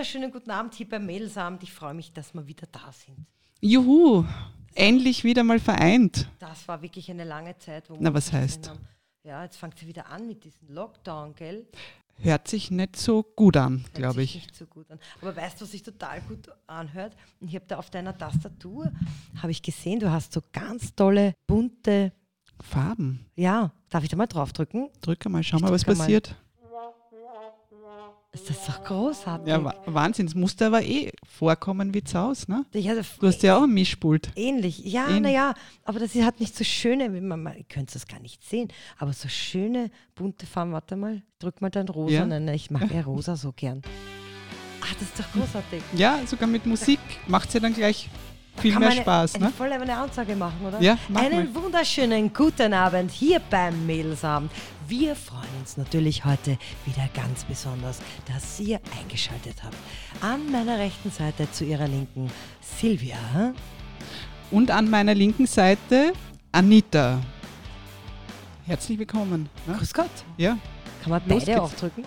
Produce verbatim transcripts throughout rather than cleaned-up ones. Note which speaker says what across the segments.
Speaker 1: wunderschönen guten Abend hier beim Mädelsabend. Ich freue mich, dass wir wieder da sind.
Speaker 2: Juhu, endlich wieder mal vereint.
Speaker 1: Das war wirklich eine lange Zeit, wo wir
Speaker 2: Na,
Speaker 1: uns
Speaker 2: was
Speaker 1: nicht
Speaker 2: heißt?
Speaker 1: gesehen haben. Ja, jetzt fängt sie wieder an mit diesem Lockdown, gell?
Speaker 2: Hört sich nicht so gut an,
Speaker 1: Hört
Speaker 2: glaube
Speaker 1: sich
Speaker 2: ich.
Speaker 1: nicht so gut an. Aber weißt du, was sich total gut anhört? Und ich habe da auf deiner Tastatur, habe ich gesehen, du hast so ganz tolle, bunte,
Speaker 2: Farben.
Speaker 1: ja, darf ich da mal draufdrücken?
Speaker 2: Drücke mal, schau
Speaker 1: Ich
Speaker 2: mal, was
Speaker 1: drücke mal.
Speaker 2: passiert.
Speaker 1: Ist das doch großartig.
Speaker 2: Ja, Wa- Wahnsinn, es musste aber eh vorkommen wie Zaus, ne?
Speaker 1: Ja,
Speaker 2: Du hast ja auch ein Mischpult.
Speaker 1: ähnlich. Ja,
Speaker 2: Ähnlich.
Speaker 1: naja, aber das hat nicht so schöne, man, man, ihr könnt das gar nicht sehen, aber so schöne, bunte Farben. Warte mal, drück mal dein Rosa.
Speaker 2: Ja.
Speaker 1: Nein, nein, ich mag ja rosa so gern. Ach, das ist doch großartig.
Speaker 2: Ja, sogar mit Musik macht es ja dann gleich viel
Speaker 1: Kann
Speaker 2: mehr
Speaker 1: man eine,
Speaker 2: Spaß,
Speaker 1: eine
Speaker 2: ne?
Speaker 1: voll eine Ansage machen, oder?
Speaker 2: Ja, mach
Speaker 1: Einen
Speaker 2: mal.
Speaker 1: wunderschönen guten Abend hier beim Mädelsabend. Wir freuen uns natürlich heute wieder ganz besonders, dass ihr eingeschaltet habt. An meiner rechten Seite zu ihrer Linken Silvia.
Speaker 2: Und an meiner linken Seite Anita. Herzlich willkommen. Ne?
Speaker 1: Grüß Gott.
Speaker 2: Ja,
Speaker 1: Kann man
Speaker 2: Los
Speaker 1: beide
Speaker 2: geht's.
Speaker 1: aufdrücken?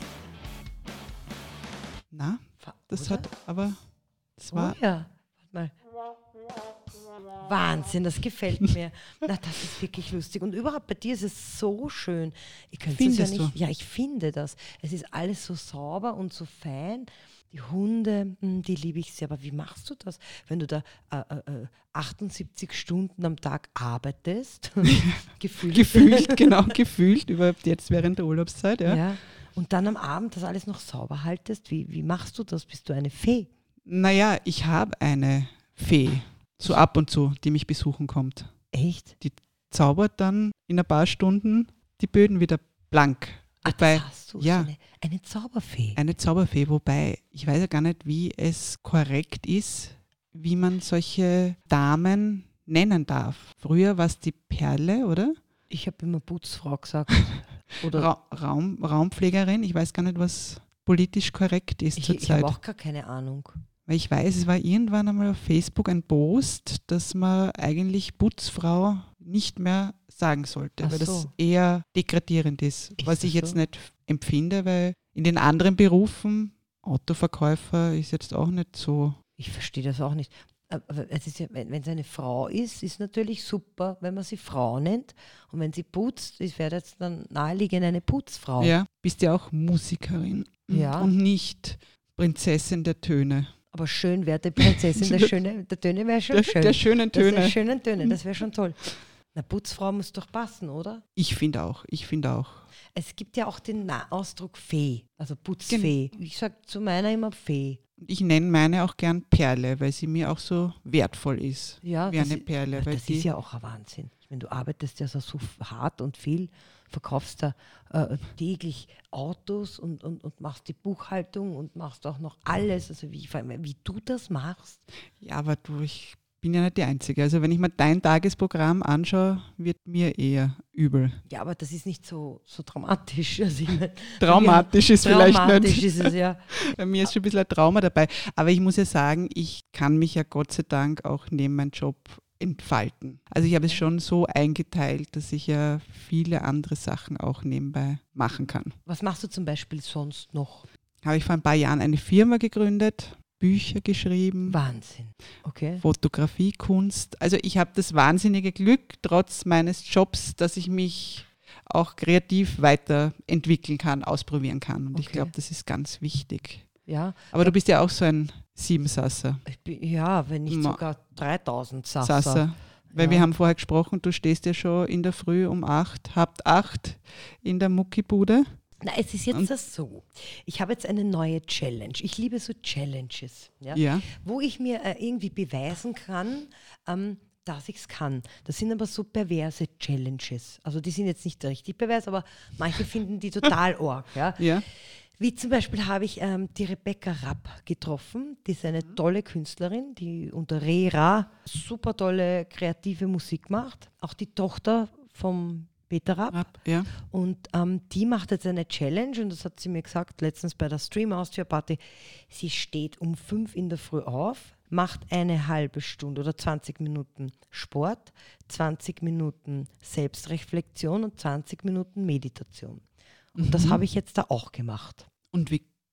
Speaker 2: na, das
Speaker 1: Oder?
Speaker 2: hat aber, das war,
Speaker 1: Oh ja, warte mal. Wahnsinn, das gefällt mir. Na, das ist wirklich lustig. Und überhaupt bei dir ist es so schön. Ihr könnt es ja
Speaker 2: Findest
Speaker 1: nicht.
Speaker 2: du?
Speaker 1: Ja, ich finde das. Es ist alles so sauber und so fein. Die Hunde, hm, die liebe ich sehr. Aber wie machst du das, wenn du da äh, äh, achtundsiebzig Stunden am Tag arbeitest? Gefühlt.
Speaker 2: gefühlt, genau, gefühlt, überhaupt jetzt während der Urlaubszeit, ja.
Speaker 1: Ja. Und dann am Abend das alles noch sauber haltest. Wie, wie machst du das? Bist du eine Fee?
Speaker 2: Naja, ich habe eine Fee, so ab und zu, die mich besuchen kommt.
Speaker 1: Echt?
Speaker 2: Zaubert dann in ein paar Stunden die Böden wieder blank.
Speaker 1: Ah,
Speaker 2: Wobei,
Speaker 1: das hast du,
Speaker 2: ja.
Speaker 1: so eine, eine Zauberfee.
Speaker 2: eine Zauberfee, wobei ich weiß ja gar nicht, wie es korrekt ist, wie man solche Damen nennen darf. Früher war es die Perle, oder?
Speaker 1: Ich habe immer Putzfrau gesagt. Oder
Speaker 2: Ra Raum Raumpflegerin, ich weiß gar nicht, was politisch korrekt ist
Speaker 1: ich, ich
Speaker 2: zurzeit.
Speaker 1: habe auch gar keine Ahnung.
Speaker 2: Weil ich weiß, es war irgendwann einmal auf Facebook ein Post, dass man eigentlich Putzfrau nicht mehr sagen sollte,
Speaker 1: Ach
Speaker 2: weil das
Speaker 1: so.
Speaker 2: eher degradierend ist,
Speaker 1: Ist
Speaker 2: was
Speaker 1: das
Speaker 2: ich jetzt
Speaker 1: so?
Speaker 2: nicht empfinde, weil in den anderen Berufen, Autoverkäufer ist jetzt auch nicht so.
Speaker 1: Ich verstehe das auch nicht. Aber es ist ja, wenn es eine Frau ist, ist natürlich super, wenn man sie Frau nennt. Und wenn sie putzt, ist wäre jetzt dann naheliegend eine Putzfrau.
Speaker 2: Ja, bist ja auch Musikerin
Speaker 1: Ja.
Speaker 2: und nicht Prinzessin der Töne.
Speaker 1: Aber schön wäre die Prinzessin der, schöne, der Töne wäre schon
Speaker 2: Der,
Speaker 1: schön.
Speaker 2: der schönen
Speaker 1: Das
Speaker 2: Töne.
Speaker 1: der schönen Töne, das wäre schon toll. Na, Putzfrau muss doch passen, oder?
Speaker 2: Ich finde auch, ich finde auch.
Speaker 1: Es gibt ja auch den Na Ausdruck Fee, also Putzfee. Ich sage zu meiner immer Fee.
Speaker 2: Ich nenne meine auch gern Perle, weil sie mir auch so wertvoll ist.
Speaker 1: Ja,
Speaker 2: Wie
Speaker 1: das
Speaker 2: eine
Speaker 1: i-
Speaker 2: Perle. Weil
Speaker 1: Das
Speaker 2: die,
Speaker 1: ist ja auch ein Wahnsinn. Ich meine, du arbeitest ja so, so hart und viel, verkaufst da äh, täglich Autos und, und, und machst die Buchhaltung und machst auch noch alles. Also wie, vor allem, wie du das machst.
Speaker 2: Ja, aber du, ich bin ja nicht die Einzige. Also wenn ich mir dein Tagesprogramm anschaue, wird mir eher übel.
Speaker 1: Ja, aber das ist nicht so, so dramatisch. Also ich meine,
Speaker 2: Traumatisch ist vielleicht
Speaker 1: traumatisch
Speaker 2: nicht.
Speaker 1: ist es ja.
Speaker 2: Bei mir ist schon ein bisschen ein Trauma dabei. Aber ich muss ja sagen, ich kann mich ja Gott sei Dank auch neben meinem Job entfalten. Also ich habe es schon so eingeteilt, dass ich ja viele andere Sachen auch nebenbei machen kann.
Speaker 1: Was machst du zum Beispiel sonst noch?
Speaker 2: Habe ich vor ein paar Jahren eine Firma gegründet, Bücher geschrieben,
Speaker 1: Wahnsinn. Okay.
Speaker 2: Fotografie, Kunst. Also ich habe das wahnsinnige Glück, trotz meines Jobs, dass ich mich auch kreativ weiterentwickeln kann, ausprobieren kann. Und ich
Speaker 1: Okay.
Speaker 2: glaube, das ist ganz wichtig.
Speaker 1: Ja,
Speaker 2: Aber du bist ja auch so ein Siebensasser.
Speaker 1: ich bin, ja, wenn nicht
Speaker 2: Ma-
Speaker 1: sogar dreitausend Sasser.
Speaker 2: Sasser. Weil
Speaker 1: Ja.
Speaker 2: wir haben vorher gesprochen, du stehst ja schon in der Früh um acht, habt acht in der Muckibude.
Speaker 1: Na, es ist jetzt
Speaker 2: Und-
Speaker 1: das so. Ich habe jetzt eine neue Challenge. Ich liebe so Challenges, ja,
Speaker 2: Ja.
Speaker 1: wo ich mir äh, irgendwie beweisen kann, ähm, dass ich es kann. Das sind aber so perverse Challenges. Also die sind jetzt nicht richtig pervers, aber manche finden die total arg. Ja.
Speaker 2: Ja.
Speaker 1: Wie zum Beispiel habe ich ähm, die Rebecca Rapp getroffen. Die ist eine tolle Künstlerin, die unter Rera super tolle kreative Musik macht. Auch die Tochter vom Peter Rapp.
Speaker 2: Ab, ja.
Speaker 1: Und ähm, die macht jetzt eine Challenge und das hat sie mir gesagt letztens bei der Stream Austria Party. Sie steht um fünf in der Früh auf, macht eine halbe Stunde oder zwanzig Minuten Sport, zwanzig Minuten Selbstreflexion und zwanzig Minuten Meditation. Und das
Speaker 2: Mhm.
Speaker 1: habe ich jetzt da auch gemacht.
Speaker 2: Und wie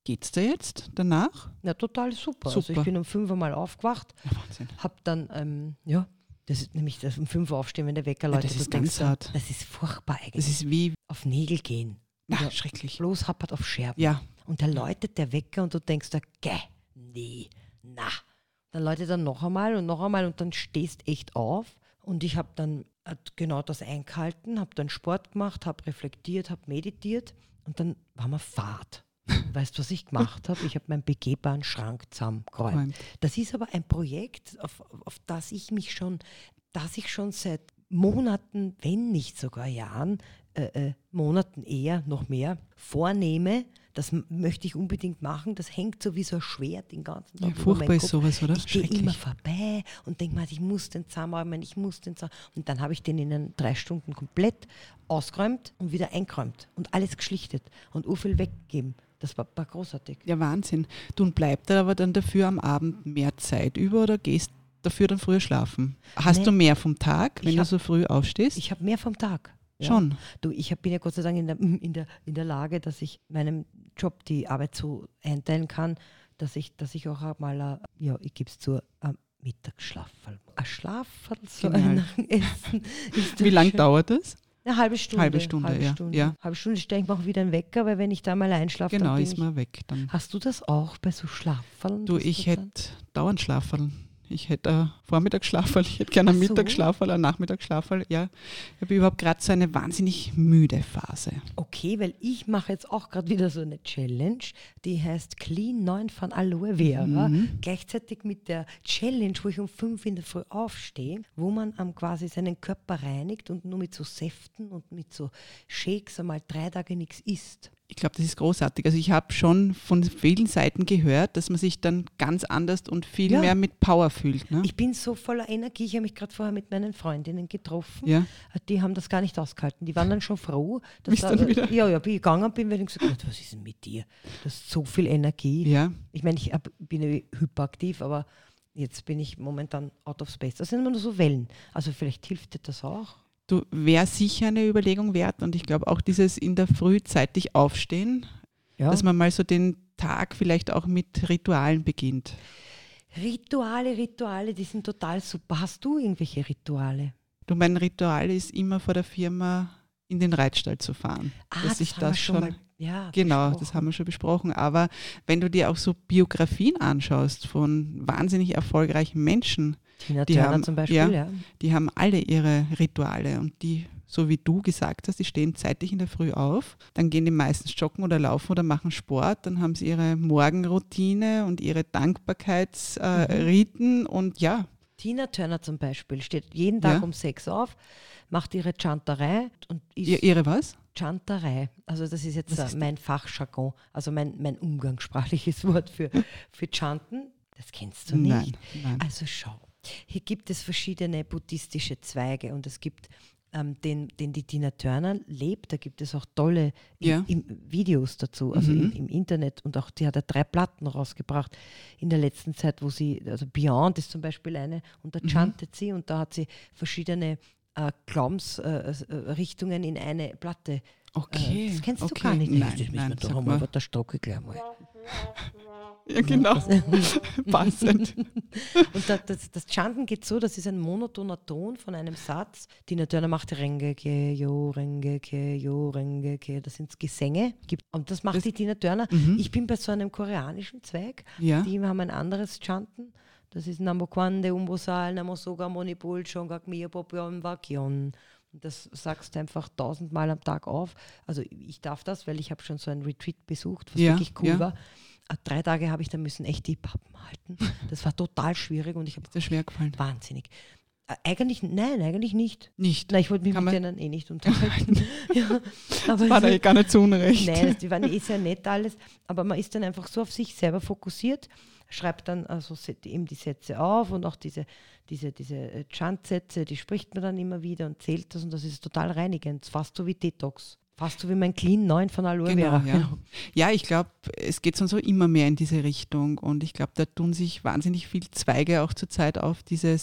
Speaker 2: geht's dir jetzt danach?
Speaker 1: Ja, total super.
Speaker 2: Super.
Speaker 1: Also ich bin um fünf Uhr mal aufgewacht,
Speaker 2: Ja, Wahnsinn.
Speaker 1: habe dann, ähm, ja, das ist nämlich das um fünf Uhr aufstehen, wenn der Wecker läutet.
Speaker 2: das ist
Speaker 1: du denkst
Speaker 2: ganz hart.
Speaker 1: dann, das ist furchtbar eigentlich.
Speaker 2: Das ist wie,
Speaker 1: Auf Nägel gehen.
Speaker 2: na,
Speaker 1: Ja.
Speaker 2: schrecklich.
Speaker 1: Bloß happert auf Scherben.
Speaker 2: Ja,
Speaker 1: Und der läutet der Wecker und du denkst da, gäh, nee, na. Dann läutet er noch einmal und noch einmal und dann stehst echt auf. Und ich habe dann äh, genau das eingehalten, habe dann Sport gemacht, habe reflektiert, habe meditiert und dann war mir Fahrt. Weißt du, was ich gemacht habe? Ich habe meinen begehbaren Schrank zusammengeräumt.
Speaker 2: Räumt.
Speaker 1: Das ist aber ein Projekt, auf, auf das ich mich schon, das ich schon seit Monaten, wenn nicht sogar Jahren, äh, äh, Monaten eher, noch mehr, vornehme. Das m- möchte ich unbedingt machen. Das hängt so wie so ein Schwert den ganzen
Speaker 2: ja
Speaker 1: Tag über
Speaker 2: furchtbar
Speaker 1: meinen
Speaker 2: ist
Speaker 1: Kopf.
Speaker 2: sowas, oder?
Speaker 1: Ich gehe
Speaker 2: Schrecklich.
Speaker 1: immer vorbei und denke mir, ich muss den zusammenräumen, ich muss den zusammenräumen. Und dann habe ich den in einen drei Stunden komplett ausgeräumt und wieder eingeräumt und alles geschlichtet und u viel weggegeben. Das war, war großartig.
Speaker 2: Ja, Wahnsinn. Du, und bleibt da aber dann dafür am Abend mehr Zeit über oder gehst dafür dann früher schlafen? Hast
Speaker 1: Nee.
Speaker 2: du mehr vom Tag, wenn
Speaker 1: Ich
Speaker 2: du
Speaker 1: hab-
Speaker 2: so früh aufstehst?
Speaker 1: Ich habe mehr vom Tag. Ja.
Speaker 2: Schon.
Speaker 1: Du, ich hab, bin ja Gott sei Dank in der, in, der, in der Lage, dass ich meinem Job die Arbeit so einteilen kann, dass ich, dass ich auch einmal, äh, ja, ich gebe es zu, ein Mittagsschlafall. Ein Schlafall, so
Speaker 2: Genial.
Speaker 1: ein nach dem Essen. Ist
Speaker 2: Wie
Speaker 1: doch
Speaker 2: lang
Speaker 1: schön.
Speaker 2: dauert das?
Speaker 1: Eine halbe Stunde.
Speaker 2: Halbe Stunde,
Speaker 1: halbe
Speaker 2: ja.
Speaker 1: Stunde.
Speaker 2: Ja.
Speaker 1: Halbe Stunde stelle ich mir auch wieder einen Wecker, weil wenn ich da mal einschlafe,
Speaker 2: Genau,
Speaker 1: dann bin
Speaker 2: ist
Speaker 1: ich...
Speaker 2: man weg dann.
Speaker 1: Hast du das auch bei so Schlaffallen?
Speaker 2: Du,
Speaker 1: dass
Speaker 2: ich
Speaker 1: du dann-
Speaker 2: hätte dauernd Schlaferl. Ich hätte ein Vormittagsschlaferl, ich hätte gerne einen
Speaker 1: Ach so.
Speaker 2: Mittagsschlaferl, einen Nachmittagsschlaferl. Ja, ich habe überhaupt gerade so eine wahnsinnig müde Phase.
Speaker 1: Okay, weil ich mache jetzt auch gerade wieder so eine Challenge, die heißt Clean neun von Aloe Vera.
Speaker 2: Mhm.
Speaker 1: Gleichzeitig mit der Challenge, wo ich um fünf in der Früh aufstehe, wo man ähm, quasi seinen Körper reinigt und nur mit so Säften und mit so Shakes einmal drei Tage nichts isst.
Speaker 2: Ich glaube, das ist großartig. Also ich habe schon von vielen Seiten gehört, dass man sich dann ganz anders und viel
Speaker 1: Ja.
Speaker 2: mehr mit Power fühlt. Ne?
Speaker 1: Ich bin so voller Energie. Ich habe mich gerade vorher mit meinen Freundinnen getroffen.
Speaker 2: Ja.
Speaker 1: Die haben das gar nicht ausgehalten. Die waren dann schon froh. Dass
Speaker 2: Bist dann wieder-
Speaker 1: Ja, ja, bin ich gegangen bin, weil ich gesagt habe, was ist denn mit dir? Du hast so viel Energie.
Speaker 2: Ja,
Speaker 1: Ich meine, ich hab, bin ja hyperaktiv, aber jetzt bin ich momentan out of space. Das sind immer nur so Wellen. Also vielleicht hilft dir das auch.
Speaker 2: du wäre sicher eine Überlegung wert und ich glaube auch dieses in der Früh zeitig aufstehen,
Speaker 1: Ja.
Speaker 2: dass man mal so den Tag vielleicht auch mit Ritualen beginnt.
Speaker 1: Rituale, Rituale, die sind total super. Hast du irgendwelche Rituale?
Speaker 2: Du, mein Ritual ist immer vor der Firma in den Reitstall zu fahren.
Speaker 1: Ah,
Speaker 2: dass ich
Speaker 1: haben wir
Speaker 2: das schon,
Speaker 1: mal, ja,
Speaker 2: genau,
Speaker 1: besprochen.
Speaker 2: das haben wir schon besprochen. Aber wenn du dir auch so Biografien anschaust von wahnsinnig erfolgreichen Menschen,
Speaker 1: Tina
Speaker 2: die
Speaker 1: Turner
Speaker 2: haben-
Speaker 1: zum Beispiel,
Speaker 2: ja.
Speaker 1: ja.
Speaker 2: die haben alle ihre Rituale und die, so wie du gesagt hast, die stehen zeitig in der Früh auf, dann gehen die meistens joggen oder laufen oder machen Sport, dann haben sie ihre Morgenroutine und ihre Dankbarkeitsriten äh, und ja,
Speaker 1: Tina Turner zum Beispiel steht jeden Tag
Speaker 2: Ja.
Speaker 1: um sechs auf, macht ihre Chanterei und ist
Speaker 2: ihr, ihre was?
Speaker 1: Chanterei. Also das ist jetzt
Speaker 2: Was
Speaker 1: äh,
Speaker 2: ist
Speaker 1: mein Fachjargon, also mein, mein umgangssprachliches Wort für, für Chanten. Das kennst du nicht.
Speaker 2: Nein, nein.
Speaker 1: Also schau, hier gibt es verschiedene buddhistische Zweige und es gibt ähm, den, den die Tina Turner lebt, da gibt es auch tolle i-
Speaker 2: Ja.
Speaker 1: im, Videos dazu, also
Speaker 2: Mhm.
Speaker 1: im, im Internet und auch die hat ja drei Platten rausgebracht in der letzten Zeit, wo sie, also Beyond ist zum Beispiel eine und da
Speaker 2: Mhm.
Speaker 1: chantet sie und da hat sie verschiedene äh, Glaubensrichtungen in eine Platte.
Speaker 2: Okay.
Speaker 1: Äh, das kennst du
Speaker 2: okay.
Speaker 1: gar nicht.
Speaker 2: Nein,
Speaker 1: das müssen wir
Speaker 2: nein,
Speaker 1: doch
Speaker 2: sag
Speaker 1: einmal
Speaker 2: mal.
Speaker 1: der Stocke gleich mal.
Speaker 2: Ja, genau. Passend.
Speaker 1: Und da, das, das Chanten geht so, das ist ein monotoner Ton von einem Satz. Tina Turner macht Rengeke, Jo, Rengeke, Jo, Rengeke. Das sind Gesänge. Gibt- Und das macht
Speaker 2: Das-
Speaker 1: die Tina Turner.
Speaker 2: Mhm.
Speaker 1: Ich bin bei so einem koreanischen Zweig.
Speaker 2: Ja.
Speaker 1: Die haben ein anderes Chanten. Das ist Namo Kwande, Umbosal, Namo Soga, Monipul, Chongak, Mia, Popyon, Wakyon. Und das sagst du einfach tausendmal am Tag auf. Also ich darf das, weil ich habe schon so ein Retreat besucht, was
Speaker 2: Ja,
Speaker 1: wirklich cool
Speaker 2: ja.
Speaker 1: war. Äh, Drei Tage habe ich da müssen echt die Pappen halten. Das war total schwierig und ich habe
Speaker 2: Ist dir schwer gefallen?
Speaker 1: wahnsinnig. Äh, Eigentlich, nein, eigentlich nicht.
Speaker 2: Nicht.
Speaker 1: Nein, ich wollte mich
Speaker 2: Kann
Speaker 1: mit
Speaker 2: man-
Speaker 1: denen eh nicht unterhalten. ja, aber
Speaker 2: War da
Speaker 1: es-
Speaker 2: eh gar nicht so unrecht.
Speaker 1: Nein, das, die waren eh sehr nett alles, aber man ist dann einfach so auf sich selber fokussiert, schreibt dann also se- die- eben die Sätze auf und auch diese, diese, diese äh, Chant-Sätze, die spricht man dann immer wieder und zählt das und das ist total reinigend, fast so wie Detox, fast so wie mein Clean neun von Aloe
Speaker 2: Genau,
Speaker 1: Vera.
Speaker 2: ja. Ja, ich glaube, es geht so immer mehr in diese Richtung und ich glaube, da tun sich wahnsinnig viele Zweige auch zurzeit auf, dieses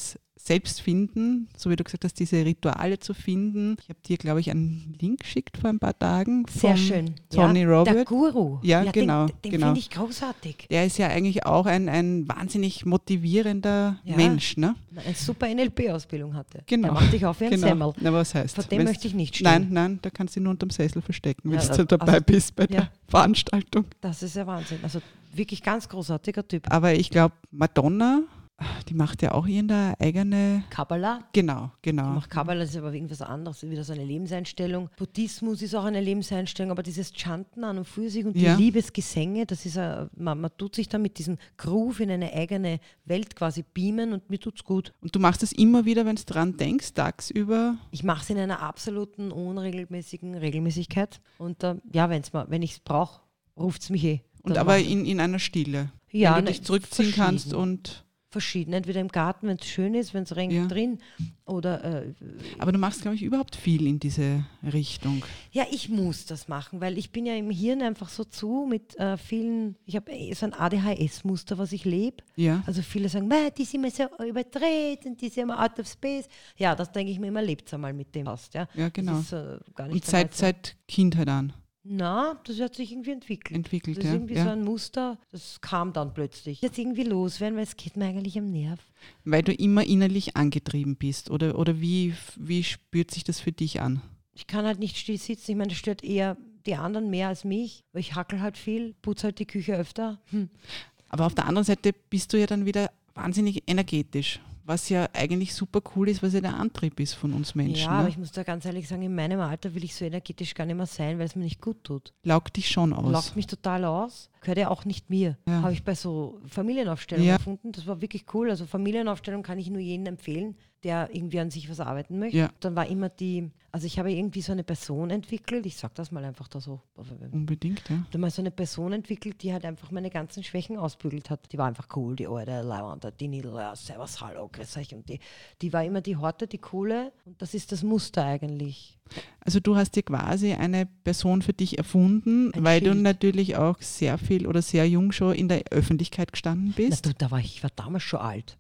Speaker 2: selbst finden, so wie du gesagt hast, diese Rituale zu finden. Ich habe dir, glaube ich, einen Link geschickt vor ein paar Tagen.
Speaker 1: Sehr schön.
Speaker 2: Tony
Speaker 1: ja,
Speaker 2: Robert.
Speaker 1: Der Guru.
Speaker 2: Ja, ja genau.
Speaker 1: Den, den
Speaker 2: genau.
Speaker 1: finde ich großartig.
Speaker 2: Der ist ja eigentlich auch ein, ein wahnsinnig motivierender ja. Mensch. Ne?
Speaker 1: Eine super N L P-Ausbildung hatte.
Speaker 2: Genau.
Speaker 1: Der macht dich auf wie ein
Speaker 2: genau.
Speaker 1: Semmel.
Speaker 2: Na, was heißt?
Speaker 1: Vor dem
Speaker 2: Wenn's,
Speaker 1: möchte ich nicht stehen.
Speaker 2: Nein, nein, da kannst du dich nur unterm Sessel verstecken, wenn
Speaker 1: ja,
Speaker 2: du dabei
Speaker 1: also,
Speaker 2: bist bei
Speaker 1: ja.
Speaker 2: der Veranstaltung.
Speaker 1: Das ist ja Wahnsinn. Also wirklich ganz großartiger Typ.
Speaker 2: Aber ich glaube, Madonna, die macht ja auch irgendeine eigene...
Speaker 1: Kabbalah.
Speaker 2: Genau, genau.
Speaker 1: Die macht Kabbalah, das ist aber irgendwas anderes, wieder so eine Lebenseinstellung. Buddhismus ist auch eine Lebenseinstellung, aber dieses Chanten an und für sich und die
Speaker 2: ja.
Speaker 1: Liebesgesänge, das ist ein, man, man tut sich dann mit diesem Groove in eine eigene Welt quasi beamen und mir tut's gut.
Speaker 2: Und du machst das immer wieder, wenn du dran denkst, tagsüber?
Speaker 1: Ich mache es in einer absoluten, unregelmäßigen Regelmäßigkeit. Und äh, ja, wenn's mal, wenn ich es brauche, ruft es mich eh.
Speaker 2: Und aber in, in einer Stille?
Speaker 1: Ja,
Speaker 2: wenn du dich zurückziehen kannst und...
Speaker 1: Verschieden, entweder im Garten, wenn es schön ist, wenn es regnet
Speaker 2: ja.
Speaker 1: drin oder... Äh,
Speaker 2: aber du machst, glaube ich, überhaupt viel in diese Richtung.
Speaker 1: Ja, ich muss das machen, weil ich bin ja im Hirn einfach so zu mit äh, vielen... Ich habe so ein A D H S-Muster, was ich lebe.
Speaker 2: Ja.
Speaker 1: Also viele sagen, die sind immer so überdreht und die sind immer out of space. Ja, das denke ich mir immer, lebt einmal mit dem Hast. Ja,
Speaker 2: ja genau.
Speaker 1: Ist, äh, gar nicht
Speaker 2: und seit, seit Kindheit an?
Speaker 1: Na, das hat sich irgendwie entwickelt.
Speaker 2: Entwickelt,
Speaker 1: das ist
Speaker 2: ja.
Speaker 1: irgendwie
Speaker 2: ja.
Speaker 1: so ein Muster, das kam dann plötzlich. Jetzt irgendwie loswerden, weil es geht mir eigentlich am Nerv.
Speaker 2: Weil du immer innerlich angetrieben bist oder, oder wie, wie spürt sich das für dich an?
Speaker 1: Ich kann halt nicht still sitzen. Ich meine, das stört eher die anderen mehr als mich, weil ich hackel halt viel, putze halt die Küche öfter. Hm.
Speaker 2: Aber auf der anderen Seite bist du ja dann wieder wahnsinnig energetisch. Was ja eigentlich super cool ist, was ja der Antrieb ist von uns Menschen.
Speaker 1: Ja,
Speaker 2: ne?
Speaker 1: aber ich muss da ganz ehrlich sagen, in meinem Alter will ich so energetisch gar nicht mehr sein, weil es mir nicht gut tut.
Speaker 2: Laugt dich schon aus.
Speaker 1: Laugt mich total aus. Gehört ja auch nicht mir.
Speaker 2: Ja.
Speaker 1: Habe ich bei so Familienaufstellungen
Speaker 2: ja.
Speaker 1: gefunden. Das war wirklich cool. Also Familienaufstellung kann ich nur jedem empfehlen, der irgendwie an sich was arbeiten möchte.
Speaker 2: Ja.
Speaker 1: Dann war immer die, also ich habe irgendwie so eine Person entwickelt, ich sage das mal einfach da so.
Speaker 2: Unbedingt, ja.
Speaker 1: Da mal so eine Person entwickelt, die halt einfach meine ganzen Schwächen ausbügelt hat. Die war einfach cool, die alte Leihwand, die Nidl, ja, servus, hallo, grüß euch. Und die, die war immer die Horte, die Coole. Und das ist das Muster eigentlich.
Speaker 2: Also du hast dir quasi eine Person für dich erfunden,
Speaker 1: Ein
Speaker 2: weil
Speaker 1: Schild.
Speaker 2: du natürlich auch sehr viel oder sehr jung schon in der Öffentlichkeit gestanden bist.
Speaker 1: Na, du, da war ich, ich war damals schon alt.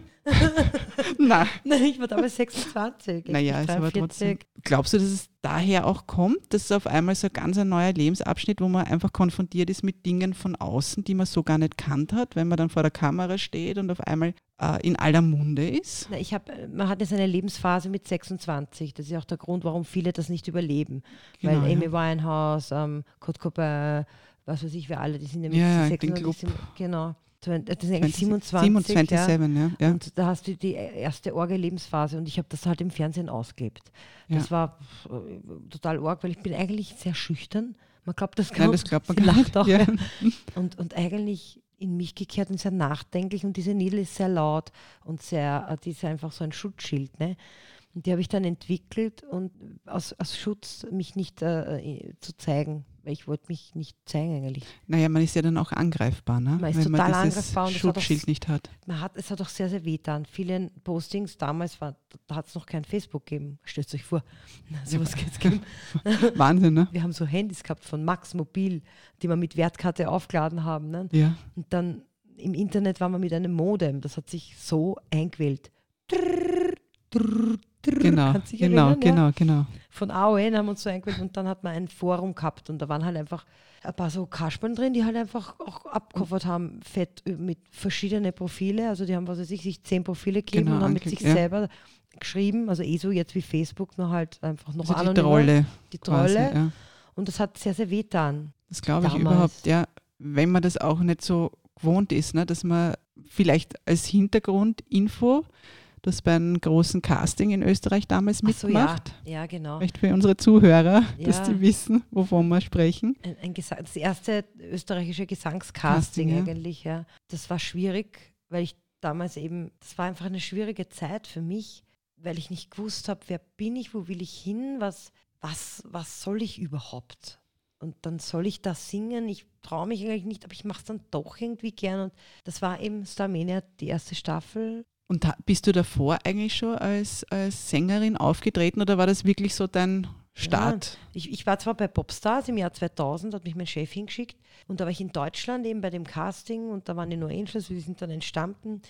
Speaker 2: Nein.
Speaker 1: Nein, ich war damals sechsundzwanzig.
Speaker 2: Naja, ist aber trotzdem. Glaubst du, dass es daher auch kommt, dass es auf einmal so ein ganz ein neuer Lebensabschnitt, wo man einfach konfrontiert ist mit Dingen von außen, die man so gar nicht kannt hat, wenn man dann vor der Kamera steht und auf einmal äh, in aller Munde ist?
Speaker 1: Na, ich hab, man hat jetzt eine Lebensphase mit sechsundzwanzig. Das ist auch der Grund, warum viele das nicht überleben.
Speaker 2: Genau,
Speaker 1: Weil Amy
Speaker 2: ja.
Speaker 1: Winehouse, ähm, Kurt Cobain, was weiß ich, wir alle, die sind ja mit
Speaker 2: Ja,
Speaker 1: sechsundzwanzig.
Speaker 2: den Club.
Speaker 1: Sind, genau. Das sind eigentlich siebenundzwanzig.
Speaker 2: siebenundzwanzig,
Speaker 1: ja.
Speaker 2: ja. ja.
Speaker 1: Und da hast du die erste Orge-Lebensphase und ich habe das halt im Fernsehen ausgelebt. Das
Speaker 2: Ja.
Speaker 1: war äh, total arg, weil ich bin eigentlich sehr schüchtern. Man glaubt, das
Speaker 2: Nein,
Speaker 1: glaubt,
Speaker 2: das glaubt man
Speaker 1: sie
Speaker 2: gar
Speaker 1: lacht
Speaker 2: nicht.
Speaker 1: auch.
Speaker 2: Ja.
Speaker 1: Ja. Und, und eigentlich in mich gekehrt und sehr nachdenklich und diese Nidl ist sehr laut und sehr, äh, die ist einfach so ein Schutzschild. Ne? Und die habe ich dann entwickelt und aus, aus Schutz mich nicht äh, zu zeigen, weil ich wollte mich nicht zeigen eigentlich.
Speaker 2: Naja, man ist ja dann auch angreifbar, ne?
Speaker 1: Man ist
Speaker 2: wenn
Speaker 1: total
Speaker 2: man dieses
Speaker 1: angreifbar und das hat auch-
Speaker 2: Schutzschild nicht hat.
Speaker 1: Man hat, es hat auch sehr, sehr weh getan. Viele Postings damals, war, da hat es noch kein Facebook gegeben. Stellt euch vor, sowas kann es geben.
Speaker 2: Wahnsinn, ne?
Speaker 1: Wir haben so Handys gehabt von Max Mobil, die wir mit Wertkarte aufgeladen haben. Ne?
Speaker 2: Ja.
Speaker 1: Und dann im Internet waren wir mit einem Modem. Das hat sich so eingewählt. Trrr, trrr, trrr.
Speaker 2: Genau,
Speaker 1: Kannst dich
Speaker 2: genau,
Speaker 1: erinnern, ja?
Speaker 2: genau, genau.
Speaker 1: Von A O N haben wir uns so eingewählt und dann hat man ein Forum gehabt und da waren halt einfach ein paar so Kasperln drin, die halt einfach auch abgecovert haben, fett mit verschiedenen Profile. Also die haben, was weiß ich, sich zehn Profile gegeben
Speaker 2: Genau,
Speaker 1: und haben mit
Speaker 2: angeklickt,
Speaker 1: sich
Speaker 2: ja.
Speaker 1: selber geschrieben. Also eh so jetzt wie Facebook, nur halt einfach noch
Speaker 2: Also die
Speaker 1: anonymer.
Speaker 2: Trolle.
Speaker 1: Die
Speaker 2: quasi,
Speaker 1: Trolle.
Speaker 2: ja.
Speaker 1: Und das hat sehr, sehr weh getan.
Speaker 2: Das glaube ich
Speaker 1: Damals.
Speaker 2: überhaupt, ja. Wenn man das auch nicht so gewohnt ist, ne, dass man vielleicht als Hintergrundinfo das bei einem großen Casting in Österreich damals
Speaker 1: Ach so,
Speaker 2: mitgemacht.
Speaker 1: ja, ja, genau.
Speaker 2: Vielleicht für unsere Zuhörer,
Speaker 1: Ja.
Speaker 2: dass die wissen, wovon wir sprechen.
Speaker 1: Ein, ein Gesang, das erste österreichische Gesangscasting
Speaker 2: Casting, ja.
Speaker 1: eigentlich, ja. Das war schwierig, weil ich damals eben, das war einfach eine schwierige Zeit für mich, weil ich nicht gewusst habe, wer bin ich, wo will ich hin, was, was, was soll ich überhaupt? Und dann soll ich das singen, ich traue mich eigentlich nicht, aber ich mache es dann doch irgendwie gern. Und das war eben Starmania, die erste Staffel.
Speaker 2: Und da, bist du davor eigentlich schon als, als Sängerin aufgetreten oder war das wirklich so dein Start?
Speaker 1: Ja, ich, ich war zwar bei Popstars im Jahr zweitausend, hat mich mein Chef hingeschickt und da war ich in Deutschland eben bei dem Casting und da waren die No Angels, wir sind dann entstanden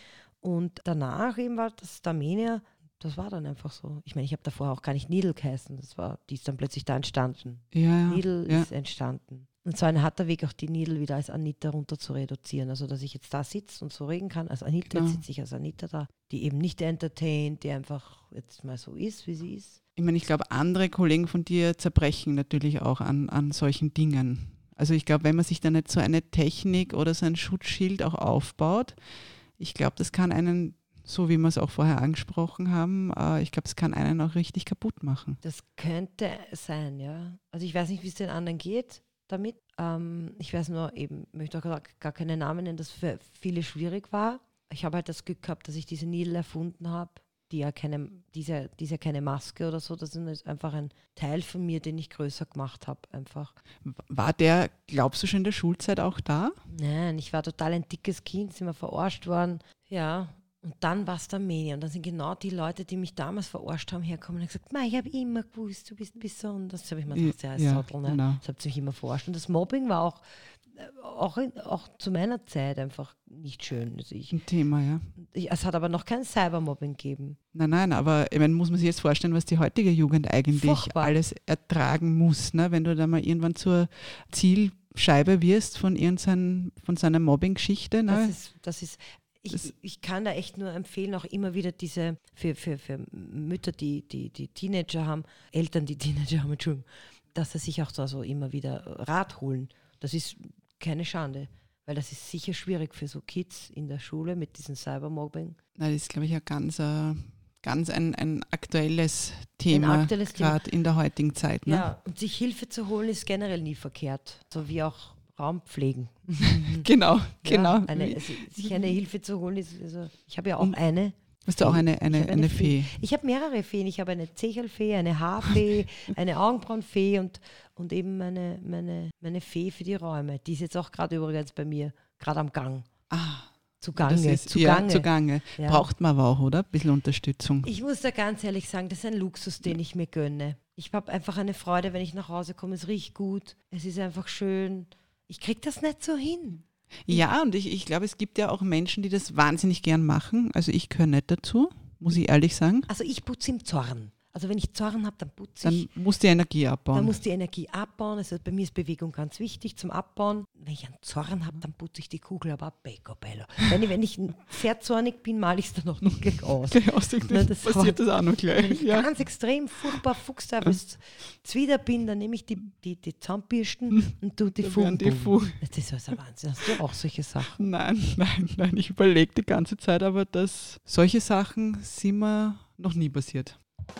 Speaker 1: Und danach eben war das Starmenia, das war dann einfach so. Ich meine, ich habe davor auch gar nicht Needle geheißen. Das war, die ist dann plötzlich da entstanden.
Speaker 2: Ja,
Speaker 1: Needle
Speaker 2: ja.
Speaker 1: ist entstanden. Und zwar ein harter Weg, auch die Needle wieder als Anita runter zu reduzieren. Also, dass ich jetzt da sitze und so reden kann. Als Anita,
Speaker 2: Genau.
Speaker 1: jetzt sitze ich als Anita da, die eben nicht entertaint, die einfach jetzt mal so ist, wie sie ist.
Speaker 2: Ich meine, ich glaube, andere Kollegen von dir zerbrechen natürlich auch an, an solchen Dingen. Also ich glaube, wenn man sich da nicht so eine Technik oder so ein Schutzschild auch aufbaut, ich glaube, das kann einen, so wie wir es auch vorher angesprochen haben, äh, ich glaube, es kann einen auch richtig kaputt machen.
Speaker 1: Das könnte sein, ja. Also ich weiß nicht, wie es den anderen geht damit. Ähm, ich weiß nur eben, ich möchte auch gar, gar keine Namen nennen, dass für viele schwierig war. Ich habe halt das Glück gehabt, dass ich diese Needle erfunden habe, die ja keine, diese, die ist ja keine Maske oder so, das ist einfach ein Teil von mir, den ich größer gemacht habe einfach.
Speaker 2: War der, glaubst du, schon in der Schulzeit auch da?
Speaker 1: Nein, ich war total ein dickes Kind, sind wir verarscht worden. Ja, und dann war es der Mania. Und dann sind genau die Leute, die mich damals verarscht haben, hergekommen und gesagt, ich habe immer gewusst, du bist besonders. Das habe ich mir gedacht, ja,
Speaker 2: Ja,
Speaker 1: Sottel, ne?
Speaker 2: genau.
Speaker 1: Das hat mich immer verarscht. Und das Mobbing war auch, auch, in, auch zu meiner Zeit einfach nicht schön. Also ich,
Speaker 2: Ein Thema, ja.
Speaker 1: ich, es hat aber noch kein Cybermobbing gegeben.
Speaker 2: Nein, nein, aber ich meine, muss man sich jetzt vorstellen, was die heutige Jugend eigentlich
Speaker 1: Furchtbar.
Speaker 2: alles ertragen muss, ne? Wenn du da mal irgendwann zur Zielscheibe wirst von irgendeiner, von seiner Mobbing-Geschichte. Ne?
Speaker 1: Das ist, das ist ich,
Speaker 2: Das-
Speaker 1: ich kann da echt nur empfehlen, auch immer wieder diese, für, für, für Mütter, die, die, die Teenager haben, Eltern, die Teenager haben, Entschuldigung, dass sie sich auch da so immer wieder Rat holen. Das ist keine Schande, weil das ist sicher schwierig für so Kids in der Schule mit diesem Cybermobbing.
Speaker 2: Na, das ist, glaube ich, ja ganz, äh, ganz ein, ein aktuelles Thema,
Speaker 1: aktuelles Thema.
Speaker 2: gerade in der heutigen Zeit. Ne?
Speaker 1: Ja, und sich Hilfe zu holen ist generell nie verkehrt, so wie auch Raumpflegen.
Speaker 2: Genau, genau.
Speaker 1: Ja, eine, also, sich eine Hilfe zu holen ist, also ich habe ja auch
Speaker 2: Und-
Speaker 1: eine.
Speaker 2: Hast du auch eine,
Speaker 1: Ich
Speaker 2: eine,
Speaker 1: habe
Speaker 2: eine Fee?
Speaker 1: Ich habe mehrere Feen. Ich habe eine Zecherlfee, eine Haarfee, eine Augenbrauenfee und, und eben meine, meine, meine Fee für die Räume. Die ist jetzt auch gerade übrigens bei mir, gerade am Gang.
Speaker 2: Ah,
Speaker 1: Zu
Speaker 2: das
Speaker 1: Gange.
Speaker 2: ist,
Speaker 1: zu
Speaker 2: ja,
Speaker 1: Gange.
Speaker 2: zu Gange.
Speaker 1: Ja.
Speaker 2: Braucht man aber auch, oder? Ein bisschen Unterstützung.
Speaker 1: Ich muss da ganz ehrlich sagen, das ist ein Luxus, den ich mir gönne. Ich habe einfach eine Freude, wenn ich nach Hause komme. Es riecht gut, es ist einfach schön. Ich kriege das nicht so hin.
Speaker 2: Ja, und ich, ich glaube, es gibt ja auch Menschen, die das wahnsinnig gern machen. Also ich gehöre nicht dazu, muss ich ehrlich sagen.
Speaker 1: Also ich putze im Zorn. Also wenn ich Zorn habe, dann putze
Speaker 2: Dann
Speaker 1: ich.
Speaker 2: muss die Energie abbauen.
Speaker 1: Dann muss die Energie abbauen. Also bei mir ist Bewegung ganz wichtig zum Abbauen. Wenn ich einen Zorn habe, dann putze ich die Kugel aber ab. Becco bello. Wenn ich, wenn ich sehr zornig bin, male ich es dann auch noch gleich aus.
Speaker 2: Gleich ausdrücken,
Speaker 1: Nein, das
Speaker 2: passiert das auch noch
Speaker 1: Wenn
Speaker 2: gleich.
Speaker 1: ich
Speaker 2: Ja.
Speaker 1: ganz extrem furchtbar fuchsteufels zwider bin, dann nehme ich die, die, die Zahnbürsten und tue die
Speaker 2: Da werden die
Speaker 1: Fugen.
Speaker 2: Fu-
Speaker 1: Das ist also ein Wahnsinn. Hast du auch solche Sachen?
Speaker 2: Nein, nein, nein, ich überlege die ganze Zeit, aber dass solche Sachen sind mir noch nie passiert.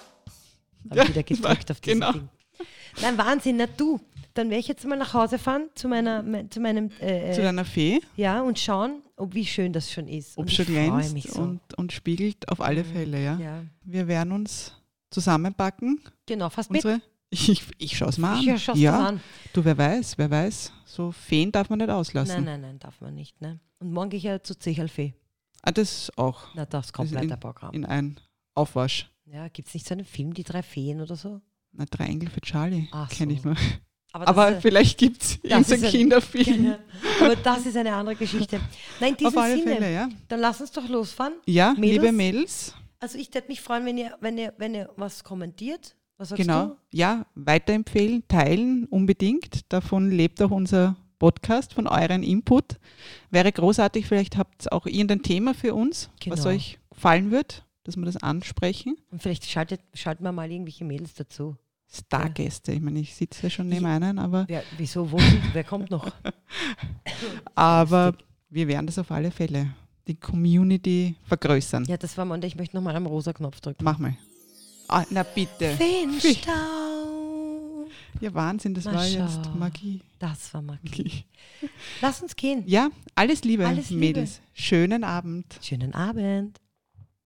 Speaker 1: Habe ich wieder gedrückt auf dieses
Speaker 2: genau.
Speaker 1: Ding. Nein, Wahnsinn, na du. Dann werde ich jetzt mal nach Hause fahren zu, meiner, me, zu meinem, äh,
Speaker 2: Zu deiner Fee,
Speaker 1: ja, und schauen, ob wie schön das schon ist.
Speaker 2: ob
Speaker 1: Und
Speaker 2: schon
Speaker 1: ich freue
Speaker 2: glänzt
Speaker 1: mich so.
Speaker 2: und, und spiegelt, auf alle
Speaker 1: Mhm.
Speaker 2: Fälle, ja.
Speaker 1: Ja,
Speaker 2: Wir werden uns zusammenpacken.
Speaker 1: genau, fast mit.
Speaker 2: Unsere, ich ich schaue es mal an.
Speaker 1: Ja, schaust
Speaker 2: ja,
Speaker 1: du an.
Speaker 2: du, wer weiß, wer weiß. So Feen darf man nicht auslassen.
Speaker 1: Nein, nein, nein, darf man nicht. Ne? Und morgen gehe ich ja zu Zecherlfee.
Speaker 2: Ah, das auch
Speaker 1: Na, das
Speaker 2: Das
Speaker 1: komplett
Speaker 2: in-
Speaker 1: ein Programm.
Speaker 2: in ein Aufwasch.
Speaker 1: Ja, gibt es nicht so einen Film, die drei Feen oder so?
Speaker 2: Na, drei Engel für Charlie,
Speaker 1: Ach
Speaker 2: kenne
Speaker 1: so.
Speaker 2: ich nur.
Speaker 1: Aber,
Speaker 2: Aber
Speaker 1: das,
Speaker 2: vielleicht gibt es
Speaker 1: das
Speaker 2: irgendeinen
Speaker 1: ist ein-
Speaker 2: Kinderfilm.
Speaker 1: aber das ist eine andere Geschichte. Nein, in
Speaker 2: Auf
Speaker 1: diesem
Speaker 2: alle
Speaker 1: Sinne,
Speaker 2: Fälle, ja.
Speaker 1: dann lass uns doch losfahren.
Speaker 2: Ja,
Speaker 1: Mädels?
Speaker 2: liebe Mädels,
Speaker 1: Also ich würde mich freuen, wenn ihr, wenn ihr, wenn ihr was kommentiert. Was sagst
Speaker 2: genau,
Speaker 1: du?
Speaker 2: ja, weiterempfehlen, teilen unbedingt. Davon lebt auch unser Podcast, von euren Input. Wäre großartig, vielleicht habt ihr auch irgendein Thema für uns, was
Speaker 1: Genau.
Speaker 2: euch gefallen wird, dass wir das ansprechen.
Speaker 1: Und vielleicht schaltet, schalten wir mal irgendwelche Mädels dazu.
Speaker 2: Stargäste, ich meine, ich sitze ja schon neben einen, aber,
Speaker 1: Wer, wieso, wo sind, wer kommt noch?
Speaker 2: aber
Speaker 1: lustig.
Speaker 2: wir werden das auf alle Fälle, die Community vergrößern.
Speaker 1: Ja, das war mal, und ich möchte nochmal am rosa Knopf drücken.
Speaker 2: Mach mal. Ah, na bitte.
Speaker 1: Feenstaub.
Speaker 2: Ja, Wahnsinn, das
Speaker 1: Na
Speaker 2: war
Speaker 1: schau.
Speaker 2: jetzt Magie.
Speaker 1: Das war Magie. Lass uns gehen.
Speaker 2: Ja, alles Liebe,
Speaker 1: Alles Liebe.
Speaker 2: Mädels. Schönen Abend.
Speaker 1: Schönen Abend.